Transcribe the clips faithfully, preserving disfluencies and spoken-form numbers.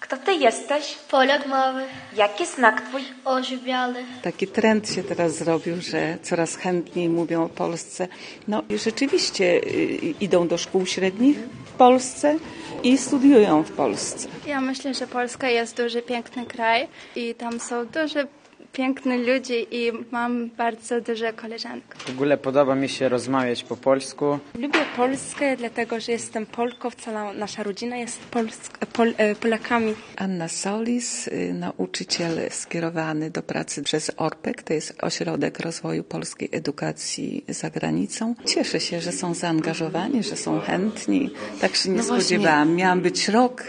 Kto ty jesteś? Polak mały, Jaki znak twój? oczy białe. Taki trend się teraz zrobił, że coraz chętniej mówią o Polsce. No i rzeczywiście y, idą do szkół średnich w Polsce i studiują w Polsce. Ja myślę, że Polska jest duży, piękny kraj i tam są duże, piękne ludzie i mam bardzo dużo koleżanek. W ogóle podoba mi się rozmawiać po polsku. Lubię Polskę, dlatego że jestem Polką, cała nasza rodzina jest Polsk, Pol, Polakami. Anna Solis, y, nauczyciel skierowany do pracy przez ORPEK, to jest Ośrodek Rozwoju Polskiej Edukacji za Granicą. Cieszę się, że są zaangażowani, że są chętni. Tak się nie No spodziewałam. Miałam być rok,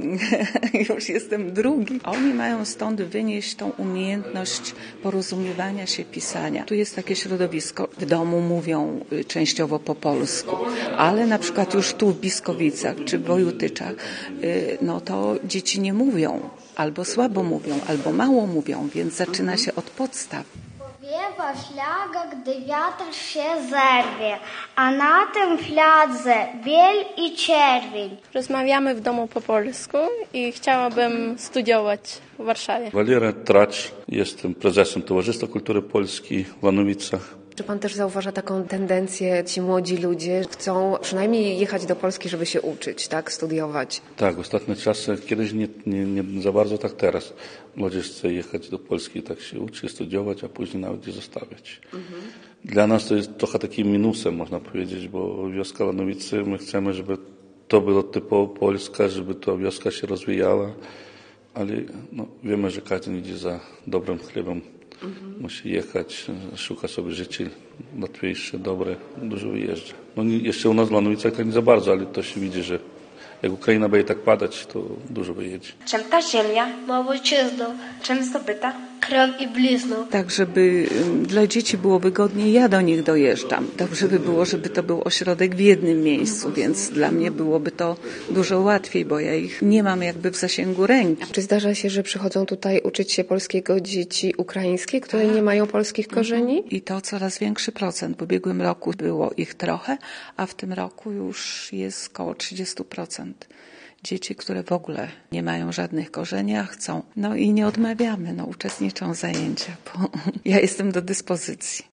już jestem drugi. Oni mają stąd wynieść tą umiejętność porozumiewania się, pisania. Tu jest takie środowisko. W domu mówią y, częściowo po polsku, ale na przykład już tu w Biskowicach czy w Wojutyczach, y, no to dzieci nie mówią, albo słabo mówią, albo mało mówią, więc zaczyna się od podstaw. Powiewa flaga, gdy wiatr się zerwie, a na tym fladze biel i czerwień. Rozmawiamy w domu po polsku i chciałabym studiować w Warszawie. Walery Tracz, jestem prezesem Towarzystwa Kultury Polskiej w Wanowicach. Czy pan też zauważa taką tendencję, ci młodzi ludzie chcą przynajmniej jechać do Polski, żeby się uczyć, tak, studiować? Tak, ostatnie czasy, kiedyś nie, nie, nie za bardzo, tak teraz. Młodzież chce jechać do Polski, tak się uczy, studiować, a później nawet je zostawiać. Mhm. Dla nas to jest trochę takim minusem, można powiedzieć, bo wioska Wanowicy, my chcemy, żeby to było typowo polska, żeby ta wioska się rozwijała, ale no, wiemy, że każdy idzie za dobrym chlebem. Mhm. Musi jechać, szuka sobie życia łatwiejsze, dobre, dużo wyjeżdża. No jeszcze u nas w Wanowicach tak nie za bardzo, ale to się widzi, że jak Ukraina będzie tak padać, to dużo wyjedzie. Czym ta ziemia? Małojczyzną, Czym zdobyta? krew i blizną. Tak, żeby y, dla dzieci było wygodniej, ja do nich dojeżdżam. Dobrze by było, żeby to był ośrodek w jednym miejscu, więc dla mnie byłoby to dużo łatwiej, bo ja ich nie mam jakby w zasięgu ręki. Czy zdarza się, że przychodzą tutaj uczyć się polskiego dzieci ukraińskie, które nie mają polskich korzeni? I to coraz większy procent. W ubiegłym roku było ich trochę, a w tym roku już jest około trzydzieści procent. Dzieci, które w ogóle nie mają żadnych korzeni, a chcą. No i nie odmawiamy, no uczestniczą w zajęciach, bo ja jestem do dyspozycji.